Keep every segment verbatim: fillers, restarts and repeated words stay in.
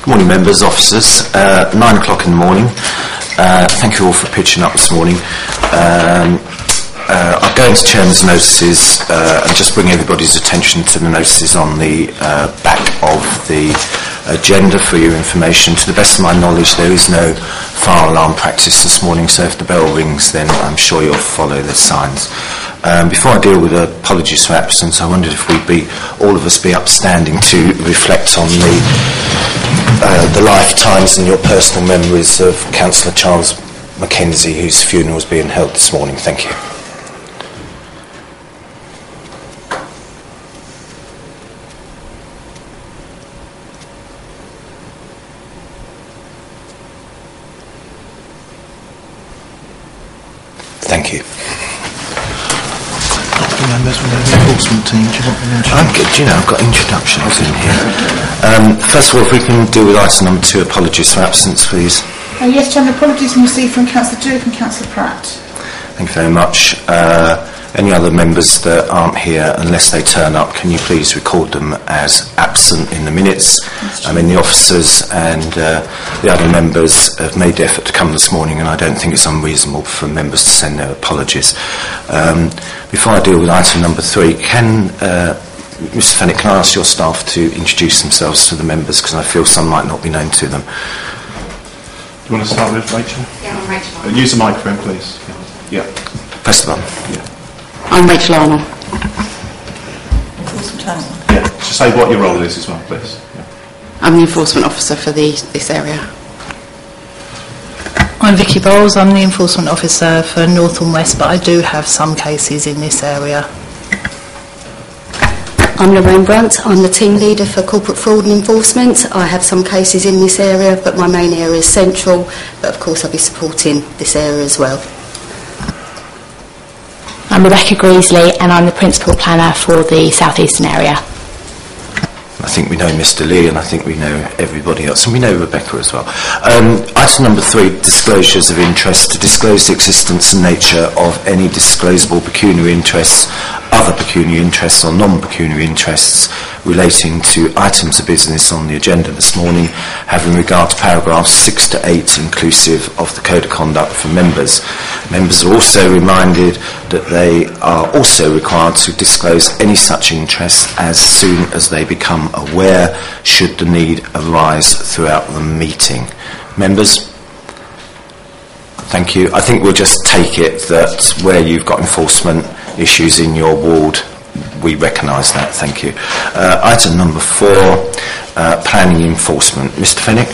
Morning members, officers, uh, nine o'clock in the morning. Uh, thank you all for pitching up this morning. Um, uh, I'll go into chairman's notices uh, and just bring everybody's attention to the notices on the uh, back of the agenda for your information. To the best of my knowledge, there is no fire alarm practice this morning, so if the bell rings, then I'm sure you'll follow the signs. Um, before I deal with apologies for absence, I wondered if we'd be, all of us be upstanding to reflect on the uh, the lifetimes and your personal memories of Councillor Charles Mackenzie, whose funeral is being held this morning. Thank you. Thank you. Members from the enforcement team. Do you want them to? I'm good. You know, I've got introductions in here. Um, first of all, if we can deal with item number two, apologies for absence, please. Uh, yes, Chairman, apologies received from Councillor Duke and Councillor Pratt. Thank you very much. Uh, any other members that aren't here, unless they turn up, can you please record them as absent in the minutes? I mean, the officers and uh, the other members have made the effort to come this morning, and I don't think it's unreasonable for members to send their apologies. Um, before I deal with item number three, can uh, Mister Fenwick, can I ask your staff to introduce themselves to the members, because I feel some might not be known to them. Do you want to start with Rachel? Yeah, I'm Rachel. Uh, use the microphone, please. Yeah. yeah. Press the button. Yeah. I'm Rachel Arnold. Yeah. Just say what your role is as well, please. Yeah. I'm the enforcement officer for the, this area. I'm Vicky Bowles. I'm the enforcement officer for North and West, but I do have some cases in this area. I'm Lorraine Brunt. I'm the team leader for corporate fraud and enforcement. I have some cases in this area, but my main area is central, but of course I'll be supporting this area as well. I'm Rebecca Greasley, and I'm the principal planner for the South Eastern area. I think we know Mister Lee, and I think we know everybody else, and we know Rebecca as well. Um, item number three, disclosures of interest. To disclose the existence and nature of any disclosable pecuniary interests, other pecuniary interests or non-pecuniary interests relating to items of business on the agenda this morning, having regard to paragraphs six to eight inclusive of the Code of Conduct for members. Members are also reminded that they are also required to disclose any such interests as soon as they become aware, should the need arise throughout the meeting. Members? Thank you. I think we'll just take it that where you've got enforcement issues in your ward, we recognise that. Thank you. Uh, item number four, uh, planning enforcement. Mister Fenwick?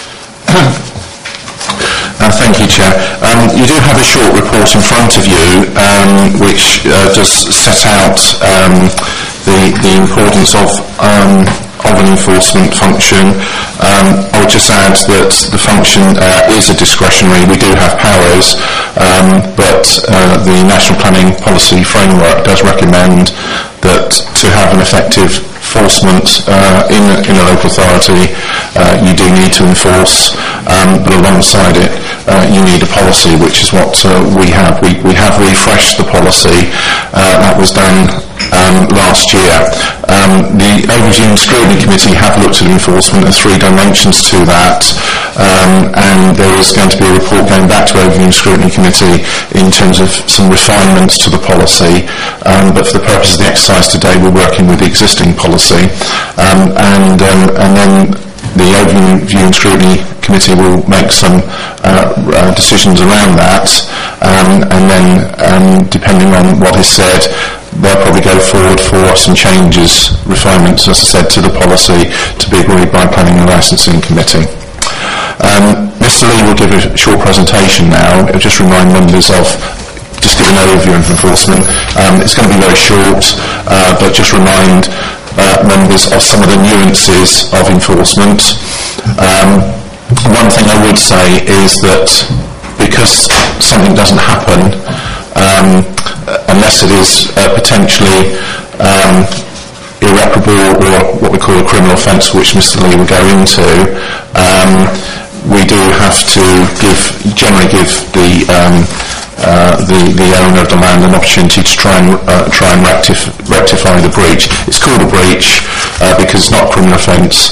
Uh, thank you, Chair. Um, you do have a short report in front of you um, which uh, does set out um, the, the importance of um, of an enforcement function. Um, I would just add that the function uh, is a discretionary. We do have powers, um, but uh, the National Planning Policy Framework does recommend that to have an effective enforcement uh, in, a, in a local authority, uh, you do need to enforce, um, but alongside it, uh, you need a policy, which is what uh, we have. We, we have refreshed the policy. Uh, that was done um, last year. Um, the Overview and Scrutiny Committee have looked at enforcement. There are three dimensions to that, um, and there is going to be a report going back to Overview and Scrutiny Committee in terms of some refinements to the policy, um, but for the purpose of the exercise today, we're working with the existing policy, um, and, um, and then the Overview and Scrutiny Committee will make some uh, uh, decisions around that, um, and then um, depending on what is said, they'll probably go forward for some changes, refinements, as I said, to the policy to be agreed by Planning and Licensing Committee. Um, Mister Lee will give a short presentation now. I'll just remind members of, just give an overview of enforcement. Um, it's going to be very short, uh, but just remind uh, members of some of the nuances of enforcement. Um, one thing I would say is that because something doesn't happen, um, unless it is uh, potentially um, irreparable or what we call a criminal offence, which Mister Lee will go into, um, we do have to give, generally give the um, uh, the, the owner of the land an opportunity to try and uh, try and rectif- rectify the breach. It's called a breach uh, because it's not a criminal offence,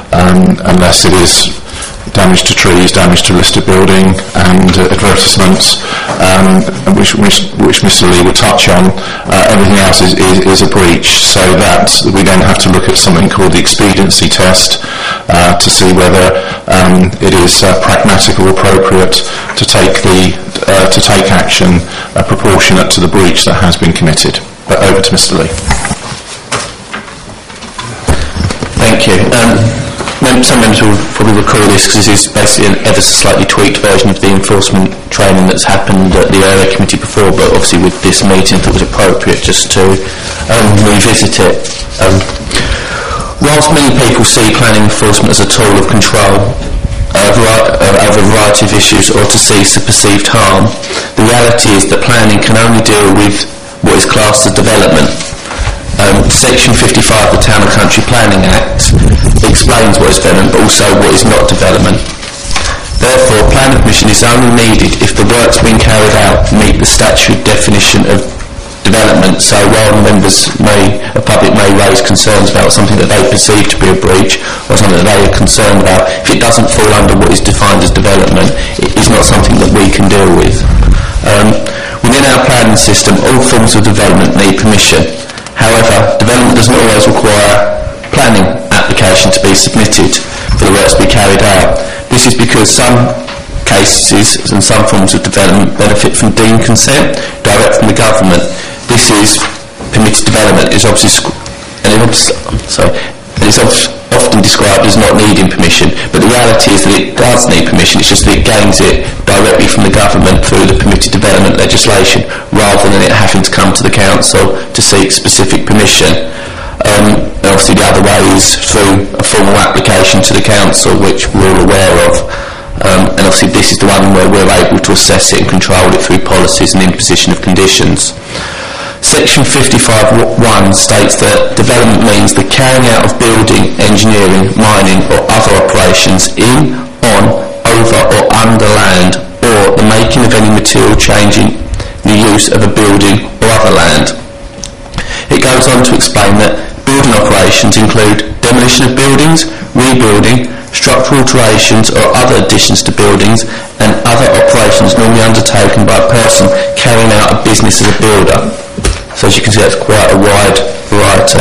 um, unless it is damage to trees, damage to listed building, and uh, advertisements, um, which, which, which Mister Lee will touch on. Uh, everything else is, is, is a breach, so that we then have to look at something called the expediency test uh, to see whether um, it is uh, pragmatic or appropriate to take the uh, to take action uh, proportionate to the breach that has been committed. But over to Mister Lee. Thank you. Um, Some members will probably recall this because this is basically an ever so slightly tweaked version of the enforcement training that's happened at the area committee before, but obviously with this meeting it was appropriate just to um, revisit it. Um, whilst many people see planning enforcement as a tool of control uh, vari- uh, over a variety of issues or to cease a perceived harm, the reality is that planning can only deal with what is classed as development. Um, Section fifty-five of the Town and Country Planning Act explains what is development, but also what is not development. Therefore, planning permission is only needed if the works being carried out meet the statutory definition of development. So while members may, the public may raise concerns about something that they perceive to be a breach or something that they are concerned about, if it doesn't fall under what is defined as development, it is not something that we can deal with. Um, within our planning system, all forms of development need permission. However, development does not always require planning application to be submitted for the works to be carried out. This is because some cases and some forms of development benefit from deemed consent direct from the government. This is permitted development. It is obviously and it obviously, sorry, it is often described as not needing permission, but the reality is that it does need permission. It's just that it gains it directly from the government through the permitted development legislation, rather than it having to come to the council to seek specific permission. Um, and obviously the other way is through a formal application to the council, which we're all aware of. Um, and obviously this is the one where we're able to assess it and control it through policies and imposition of conditions. Section fifty-five one states that development means the carrying out of building, engineering, mining or other operations in, on, over or under land, or the making of any material changing the use of a building or other land. It goes on to explain that building operations include demolition of buildings, rebuilding, structural alterations or other additions to buildings, and other operations normally undertaken by a person carrying out a business as a builder. So as you can see, that's quite a wide variety.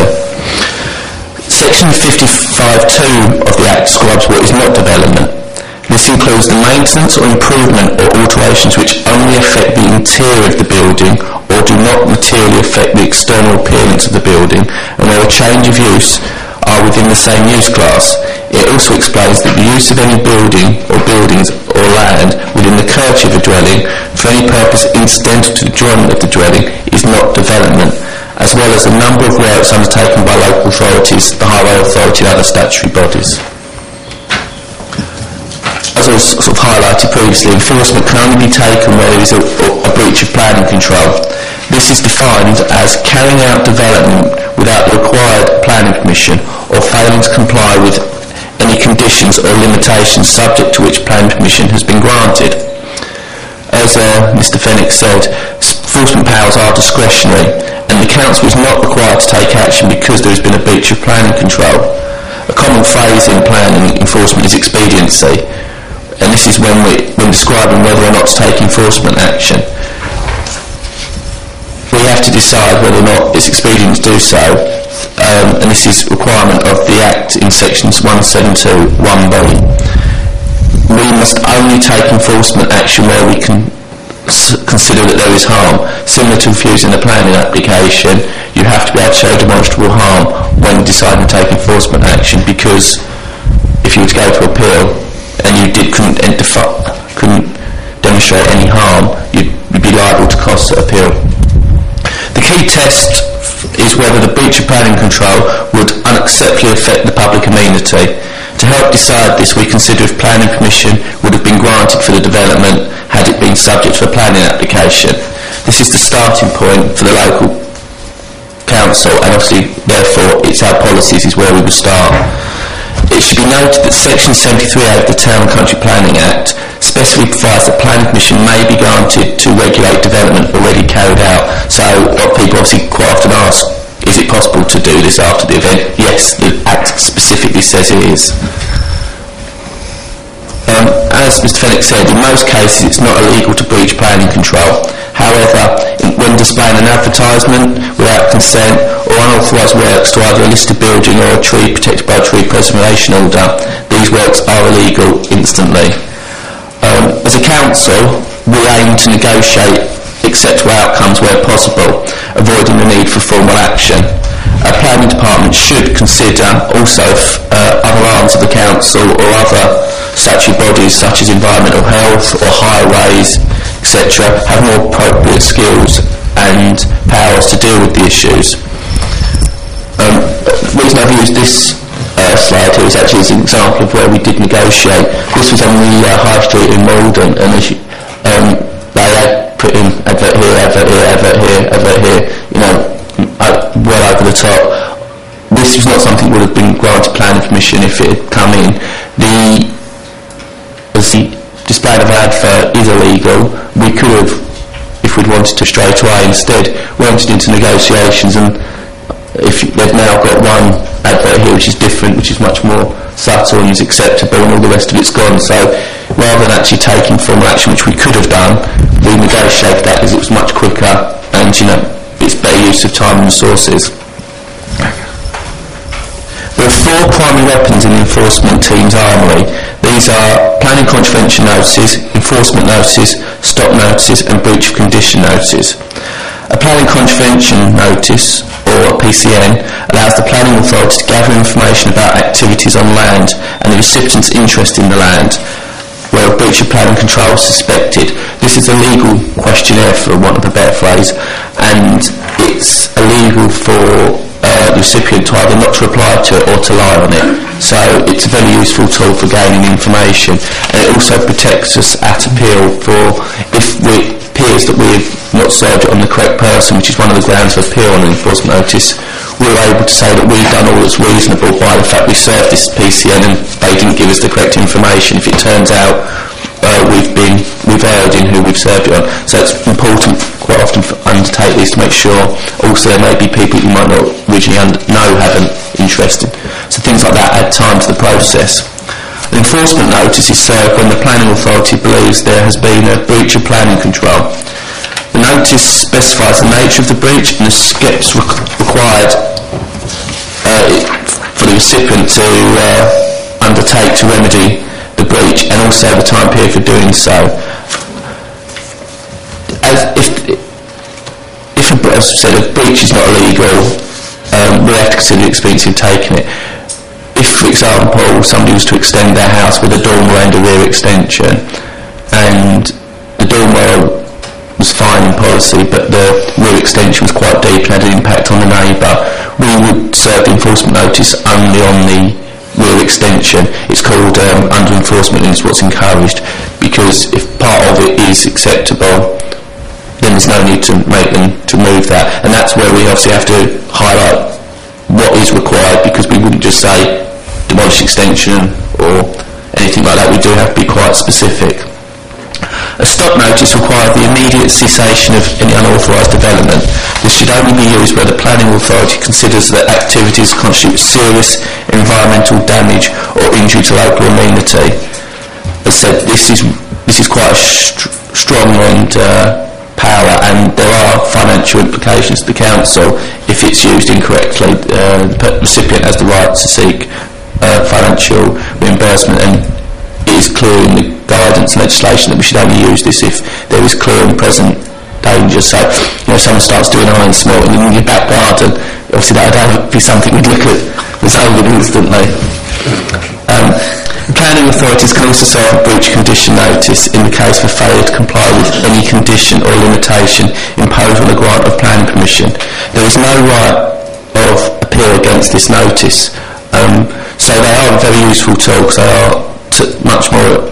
Section fifty-five two of the Act describes what is not development. This includes the maintenance or improvement or alterations which only affect the interior of the building or do not materially affect the external appearance of the building, and where a change of use are within the same use class. It also explains that the use of any building or buildings or land within the curtilage of a dwelling for any purpose incidental to the enjoyment of the dwelling is not development, as well as a number of works undertaken by local authorities, the highway authority and other statutory bodies. As I was sort of highlighted previously, enforcement can only be taken where there is a, a breach of planning control. This is defined as carrying out development without the required planning permission or failing to comply with any conditions or limitations subject to which planning permission has been granted. As uh, Mister Fenwick said, enforcement powers are discretionary, and the council is not required to take action because there has been a breach of planning control. A common phrase in planning enforcement is expediency, and this is when, we, when describing whether or not to take enforcement action. We have to decide whether or not it's expedient to do so, um, and this is a requirement of the Act in sections one seventy-two one B. We must only take enforcement action where we can s- consider that there is harm. Similar to refusing a planning application, you have to be able to show demonstrable harm when deciding to take enforcement action, because if you were to go to appeal and you did, couldn't, identify, couldn't demonstrate any harm, you'd, you'd be liable to costs at appeal. The key test is whether the breach of planning control would unacceptably affect the public amenity. To help decide this, we consider if planning permission would have been granted for the development had it been subject to a planning application. This is the starting point for the local council, and obviously therefore it's our policies is where we would start. It should be noted that section seventy-three A of the Town and Country Planning Act specifically provides that planning permission may be granted to regulate development already carried out. So what people obviously quite often ask, is it possible to do this after the event. Yes, the Act specifically says it is. Um, as Mr Fenwick said, in most cases it's not illegal to breach planning control. However, in, when displaying an advertisement without consent or unauthorised works to either a listed building or a tree protected by a tree preservation order, these works are illegal instantly. Um, as a council, we aim to negotiate acceptable outcomes where possible, avoiding the need for formal action. A planning department should consider also if uh, other arms of the council or other statutory bodies such as environmental health or highways, et cetera, have more appropriate skills and powers to deal with the issues. Um, the reason I've used this uh, slide here is actually as an example of where we did negotiate. This was on the uh, High Street in Malden, and as you, um, they had put in advert here, advert here, advert here, advert here, you know, uh, well over the top. This was not something that would have been granted planning permission if it had come in. The, as the display of advert is illegal, we could have, if we'd wanted to straight away, instead went into negotiations, and if they've now got one advert here which is different, which is much more subtle and is acceptable, and all the rest of it's gone. So rather than actually taking formal action, which we could have done, we negotiated that because it was much quicker and, you know, it's better use of time and resources. There are four primary weapons in the enforcement team's armoury. These are planning contravention notices, enforcement notices, stop notices and breach of condition notices. A planning contravention notice, or a P C N, allows the planning authority to gather information about activities on land and the recipient's interest in the land where a breach of planning control is suspected. This is a legal questionnaire, for want of a better phrase, and it's illegal for uh, the recipient to either not to reply to it or to lie on it. So it's a very useful tool for gaining information, and it also protects us at appeal for if it appears that we've not served it on the correct person, which is one of the grounds of appeal on an enforcement notice. We're able to say that we've done all that's reasonable by the fact we served this P C N and they didn't give us the correct information. If it turns out uh, we've been we've erred in who we've served it on, so it's important quite often to undertake these to make sure. Also, there may be people you might not originally under, know haven't interested. So things like that add time to the process. An enforcement notice is served when the planning authority believes there has been a breach of planning control. The notice specifies the nature of the breach and the steps re- required uh, for the recipient to uh, undertake to remedy the breach, and also the time period for doing so. As if, if a, as I said, a breach is not illegal, um, we have to consider the experience in taking it. If, for example, somebody was to extend their house with a dormer and a rear extension, and the dormer was fine in policy, but the rear extension was quite deep and had an impact on the neighbour, we would serve the enforcement notice only on the rear extension. It's called um, under enforcement, and it's what's encouraged, because if part of it is acceptable, then there's no need to make them to move that, and that's where we obviously have to highlight what is required, because we wouldn't just say demolish extension or anything like that. We do have to be quite specific. A stop notice requires the immediate cessation of any unauthorised development. This should only be used where the planning authority considers that activities constitute serious environmental damage or injury to local amenity. As I said, this is this is quite a st- strong and uh, power, and there are financial implications to the council if it's used incorrectly. Uh, the recipient has the right to seek uh, financial reimbursement, and it is clear in the guidance and legislation that we should only use this if there is clear and present danger. So, you know, if someone starts doing iron smelting in your back garden, obviously that would be something we'd look at resolving instantly. Um, planning authorities can also serve a breach condition notice in the case of failure to comply with any condition or limitation imposed on the grant of planning permission. There is no right of appeal against this notice. Um, so they are a very useful tool, because they are t- much more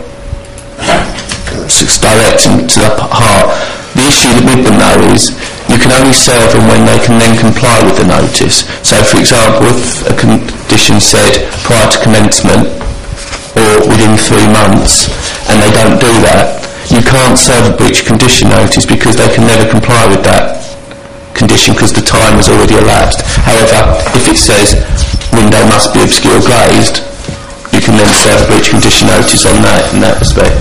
direct and to the heart. The issue with them though is you can only serve them when they can then comply with the notice. So for example, if a condition said prior to commencement or within three months and they don't do that, you can't serve a breach condition notice because they can never comply with that condition because the time has already elapsed. However, if it says window must be obscure glazed, you can then serve a breach condition notice on that in that respect.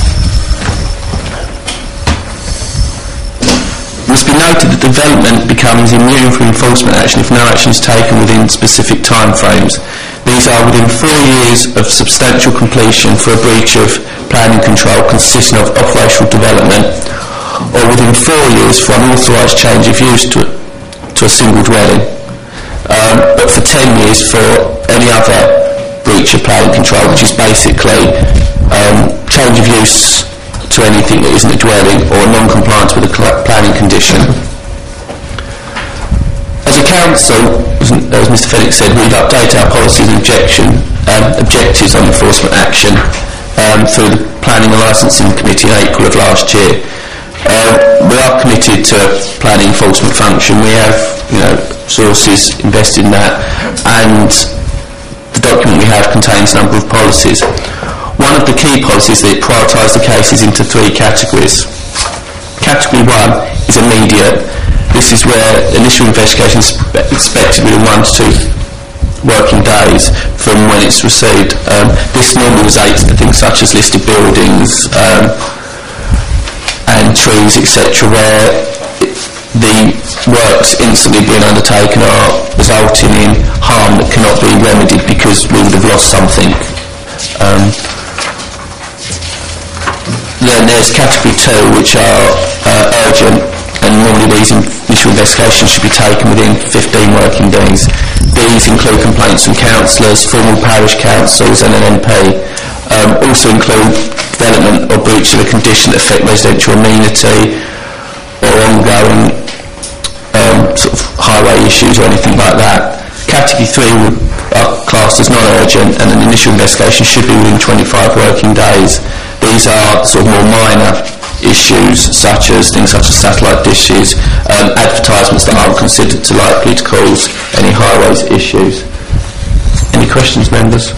It must be noted that development becomes immune from enforcement action if no action is taken within specific time frames. These are within four years of substantial completion for a breach of planning control consisting of operational development, or within four years for an authorised change of use to, to a single dwelling, um, but for ten years for any other breach of planning control, which is basically um, change of use to anything that isn't a dwelling or non-compliance with a planning condition. As a council, as Mr Felix said, we've updated our policies and objection, um, objectives on enforcement action um, through the Planning and Licensing Committee in April of last year. Uh, we are committed to planning enforcement function. We have, you know, sources invested in that, and the document we have contains a number of policies. One of the key policies is that it prioritised the cases into three categories. Category one is immediate. This is where initial investigation is expected within one to two working days from when it's received. Um, this normally relates to things such as listed buildings um, and trees, et cetera, where the works instantly being undertaken are resulting in harm that cannot be remedied because we would have lost something. Um, then there's category two, which are uh, urgent, and normally these initial investigations should be taken within fifteen working days. These include complaints from councillors, formal parish councils and an M P. Um, also include development or breach of a condition that affect residential amenity or ongoing um, sort of highway issues or anything like that. Category three are classed as non-urgent, and an initial investigation should be within twenty-five working days. These are sort of more minor issues, such as things such as satellite dishes, um, advertisements that aren't considered to likely to cause any highways issues. Any questions, members?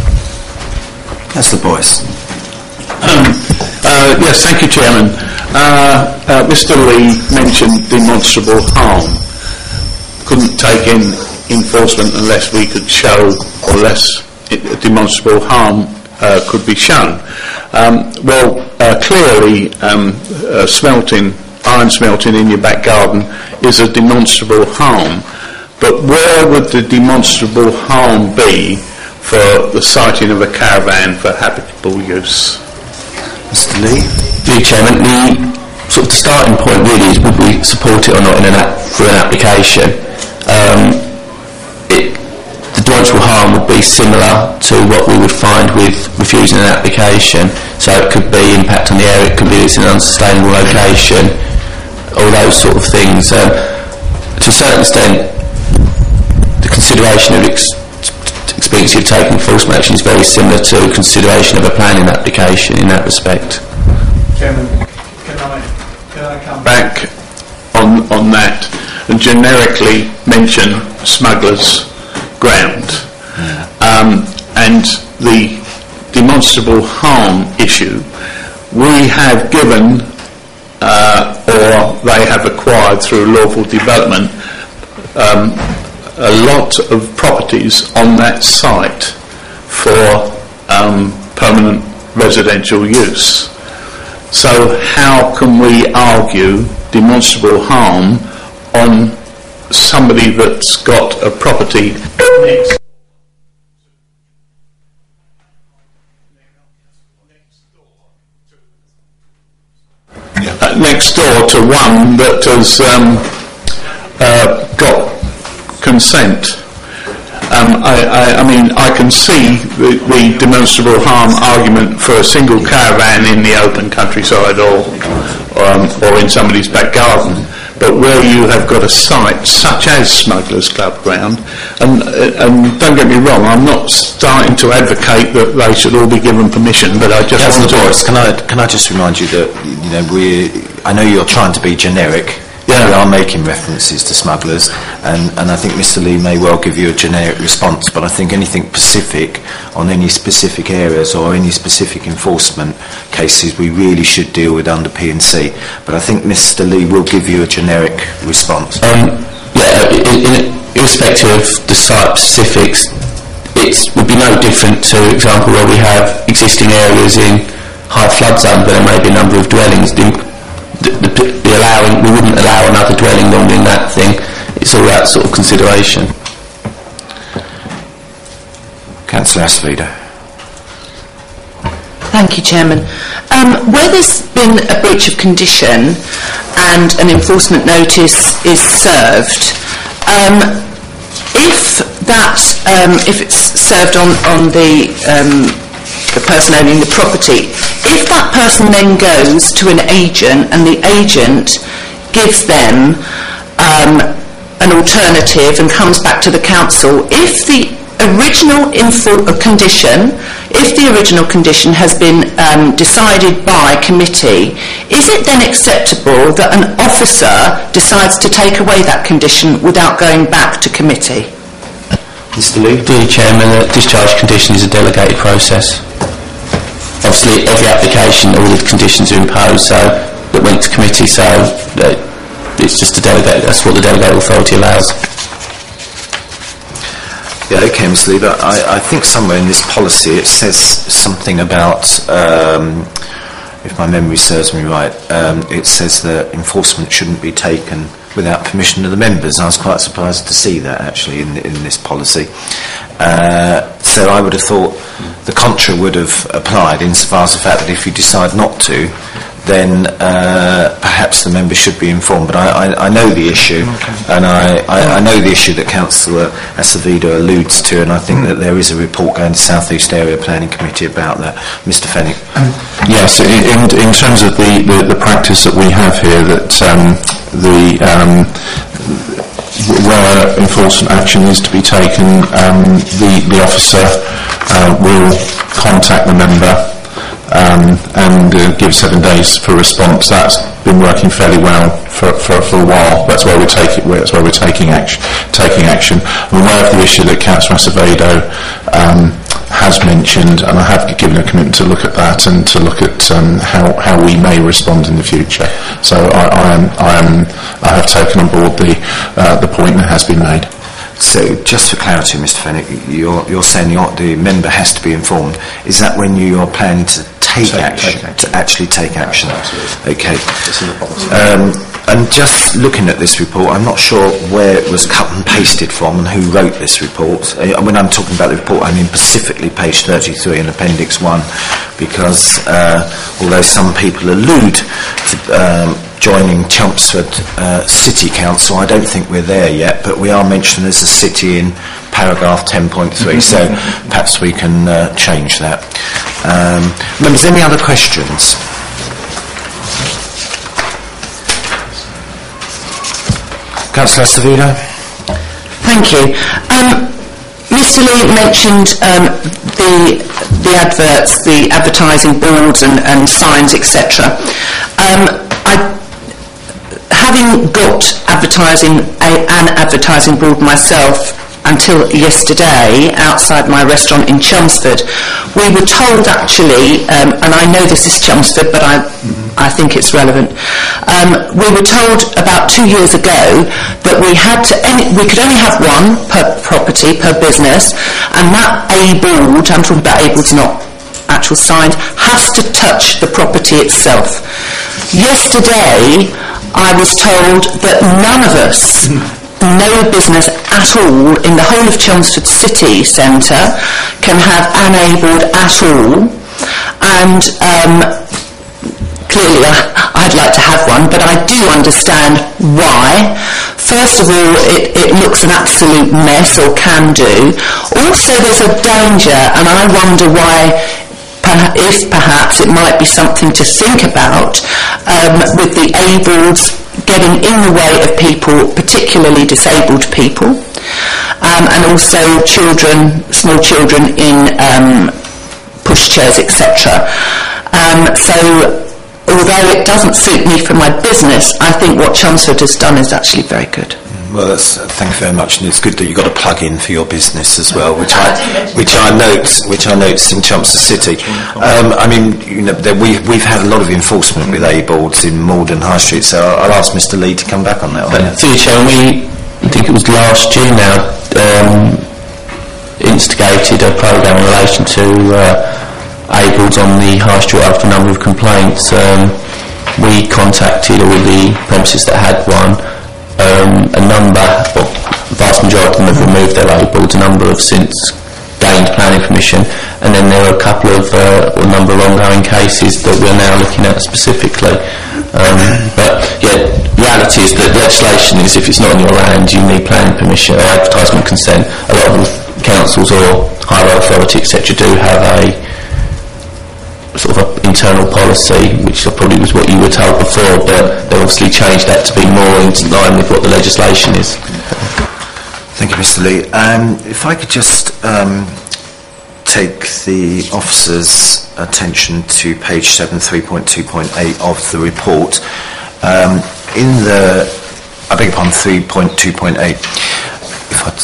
That's the voice. Um, uh, yes, thank you, Chairman. Uh, uh, Mr Lee mentioned demonstrable harm. Couldn't take in enforcement unless we could show, or less demonstrable harm uh, could be shown. Um, well, uh, clearly, um, uh, smelting, iron smelting in your back garden is a demonstrable harm. But where would the demonstrable harm be for the siting of a caravan for habitable use? Mister Lee? The Chairman, the sort of the starting point really is would we support it or not in an app, through an application. Um, it, the demonstrable harm would be similar to what we would find with refusing an application. So it could be impact on the area, it could be it's in an unsustainable location, all those sort of things. Um, to a certain extent, the consideration of ex- expediency of taking enforcement action is very similar to consideration of a planning application in that respect. Chairman, can I, can I come back on, on that and generically mention smugglers' ground um, and the demonstrable harm issue? We have given uh, or they have acquired through lawful development um, a lot of properties on that site for um, permanent residential use. So how can we argue demonstrable harm on somebody that's got a property next uh, next door to one that has um, uh, got consent? Um, I, I, I mean, I can see the, the demonstrable harm argument for a single caravan in the open countryside or um, or in somebody's back garden, but where you have got a site such as Smugglers Club ground, and, and don't get me wrong, I'm not starting to advocate that they should all be given permission, but I just Councillor want to... Boris, can I, can I just remind you that, you know, we I know you're trying to be generic, Yeah, we are making references to smugglers, and, and I think Mr Lee may well give you a generic response, but I think anything specific on any specific areas or any specific enforcement cases we really should deal with under P and C. But I think Mr Lee will give you a generic response. Um, yeah, in, in, irrespective of the site specifics, it would be no different to, for example, where we have existing areas in high flood zone where there may be a number of dwellings. The, the, the, the allowing, we wouldn't allow another dwelling normally in that thing. It's all that sort of consideration. Councillor Aspida. Thank you, Chairman. Um, where there's been a breach of condition and an enforcement notice is served, um, if that, um, if it's served on, on the, um, the person owning the property, if that person then goes to an agent and the agent gives them um, an alternative and comes back to the council, if the original info- condition, if the original condition has been um, decided by committee, is it then acceptable that an officer decides to take away that condition without going back to committee? Mr Lee? The Chairman, the discharge condition is a delegated process. Obviously, every application, all the conditions are imposed, so that went to committee, so uh, it's just a delegate. That's what the delegated authority allows. Yeah, okay, Mister Lee, but I, I think somewhere in this policy it says something about, um, if my memory serves me right, um, it says that enforcement shouldn't be taken without permission of the members. I was quite surprised to see that actually in, in this policy. Uh, so I would have thought the contra would have applied insofar as the fact that if you decide not to, then uh, perhaps the members should be informed. But I, I, I know the issue, okay. and I, I, I know the issue that Councillor Acevedo alludes to, and I think mm. that there is a report going to South East Area Planning Committee about that. Mister Fenwick. Um, yes, in, in terms of the, the, the practice that we have here, that um, the um, where enforcement action is to be taken, um, the, the officer uh, will contact the member Um, and uh, give seven days for a response. That's been working fairly well for, for, for a while. That's where we're taking. That's where we're taking action. Taking action. I'm aware of the issue that Councillor Acevedo um, has mentioned, and I have given a commitment to look at that and to look at um, how how we may respond in the future. So I, I am I am I have taken on board the uh, the point that has been made. So, just for clarity, Mister Fenwick, you're, you're saying you're, the member has to be informed. Is that when you are planning to take, take, action, take action, to actually take action? Absolutely. Okay. It's in the policy. Um, and just looking at this report, I'm not sure where it was cut and pasted from and who wrote this report. Uh, when I'm talking about the report, I mean specifically page thirty-three in Appendix one, because uh, although some people allude to um, joining Chelmsford uh, City Council, I don't think we're there yet, but we are mentioned as a city in paragraph ten point three, so perhaps we can uh, change that. Um, members, any other questions? Councillor Acevedo. Thank you. Um, Mister Lee mentioned um, the the adverts, the advertising boards and, and signs, et cetera. Um, I Having got advertising, a, an advertising board myself until yesterday outside my restaurant in Chelmsford, we were told actually, um, and I know this is Chelmsford, but I, I think it's relevant, um, we were told about two years ago that we had to, any, we could only have one per property, per business, and that A board, I'm talking about A boards, not actual signs, has to touch the property itself. Yesterday, I was told that none of us, no business at all in the whole of Chelmsford City Centre can have an A board at all, and um, clearly I, I'd like to have one, but I do understand why. First of all, it, it looks an absolute mess, or can do. Also, there's a danger, and I wonder why, if perhaps it might be something to think about um, with the A boards getting in the way of people, particularly disabled people, um, and also children, small children in um, pushchairs, et cetera. Um, so although it doesn't suit me for my business, I think what Chelmsford has done is actually very good. Well, that's, uh, thank you very much, and it's good that you've got a plug-in for your business as well, which I, which I note, which I noticed in Chelmsford City. Um, I mean, you know, there, we, we've had a lot of enforcement with A-boards in Malden High Street, so I'll ask Mister Lee to come back on that one. But through the chair, we, I think it was last year now, um, instigated a programme in relation to uh, A-boards on the High Street after a number of complaints. Um, we contacted all the premises that had one. Um, a number, well, the vast majority of them have removed their A-boards, a number have since gained planning permission, and then there are a couple of, uh, or a number of ongoing cases that we're now looking at specifically. Um, but, yeah, reality is that legislation is, if it's not on your land, you need planning permission or advertisement consent. A lot of councils or higher authority, et cetera, do have a sort of an internal policy, which probably was what you were told before, but they obviously changed that to be more in line with what the legislation is. Thank you, Mister Lee. Um, if I could just um, take the officer's attention to page seven, three point two point eight of the report. Um, in the, I beg your pardon, three point two point eight. If I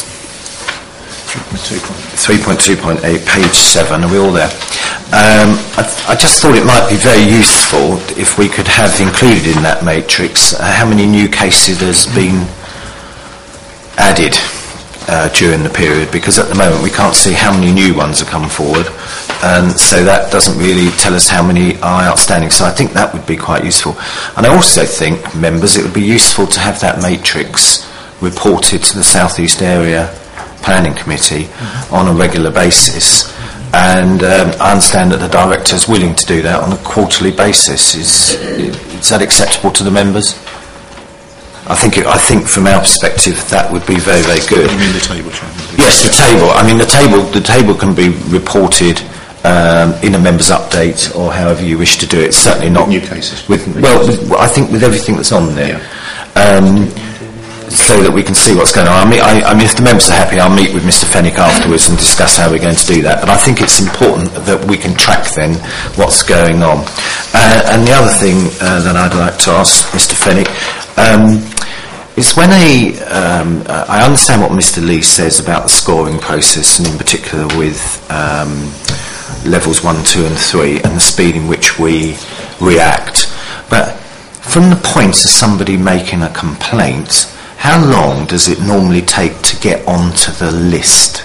three point two point eight, page seven, are we all there? Um, I, I just thought it might be very useful if we could have included in that matrix uh, how many new cases there's been added uh, during the period, because at the moment we can't see how many new ones have come forward, and so that doesn't really tell us how many are outstanding. So I think that would be quite useful. And I also think, members, it would be useful to have that matrix reported to the South East Area Planning Committee mm-hmm. on a regular basis, and um, I understand that the director is willing to do that on a quarterly basis. Is is that acceptable to the members? I think it, I think from our perspective that would be very, very good. You mean the table, Chairman? Yes, the table. I mean the table. The table can be reported um, in a members' update or however you wish to do it. Certainly not with new cases. With, well, with, I think with everything that's on there. Yeah. Um, so that we can see what's going on. I mean, I, I mean, if the members are happy, I'll meet with Mister Fenwick afterwards and discuss how we're going to do that. But I think it's important that we can track then what's going on. Uh, and the other thing uh, that I'd like to ask Mister Fenwick um, is when a, um, uh, I understand what Mister Lee says about the scoring process, and in particular with um, levels one, two and three, and the speed in which we react. But from the point of somebody making a complaint, how long does it normally take to get onto the list?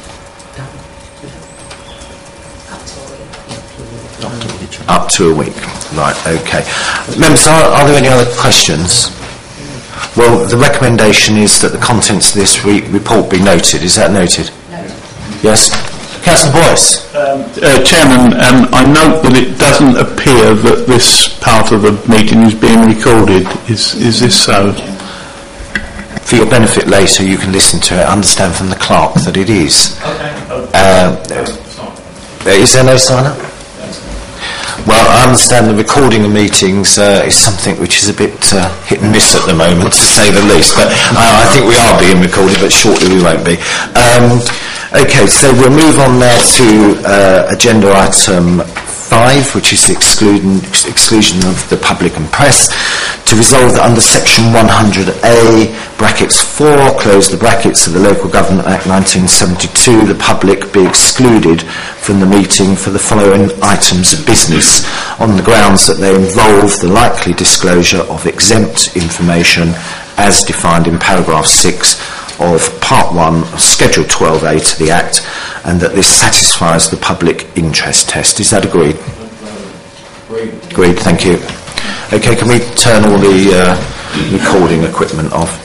Up to a week. Right, okay. Members, are, are there any other questions? Well, the recommendation is that the contents of this re- report be noted. Is that noted? No. Yes? Councillor Boyce. Um, uh, Chairman, um, I note that it doesn't appear that this part of the meeting is being recorded. Is, is this so? For your benefit later, you can listen to it. Understand from the clerk that it is. Okay. Uh, is there no sign-up? Well, I understand the recording of meetings uh, is something which is a bit uh, hit and miss at the moment, to say the least. But uh, I think we are being recorded, but shortly we won't be. Um, okay, so we'll move on now to uh, agenda item five, which is the exclusion, exclusion of the public and press, to resolve that under section one hundred A, brackets four, close the brackets of the Local Government Act nineteen seventy-two, the public be excluded from the meeting for the following items of business on the grounds that they involve the likely disclosure of exempt information as defined in paragraph six of part one of schedule twelve A to the Act, and that this satisfies the public interest test. Is that agreed? Agreed. Agreed, thank you. Okay, can we turn all the uh, recording equipment off?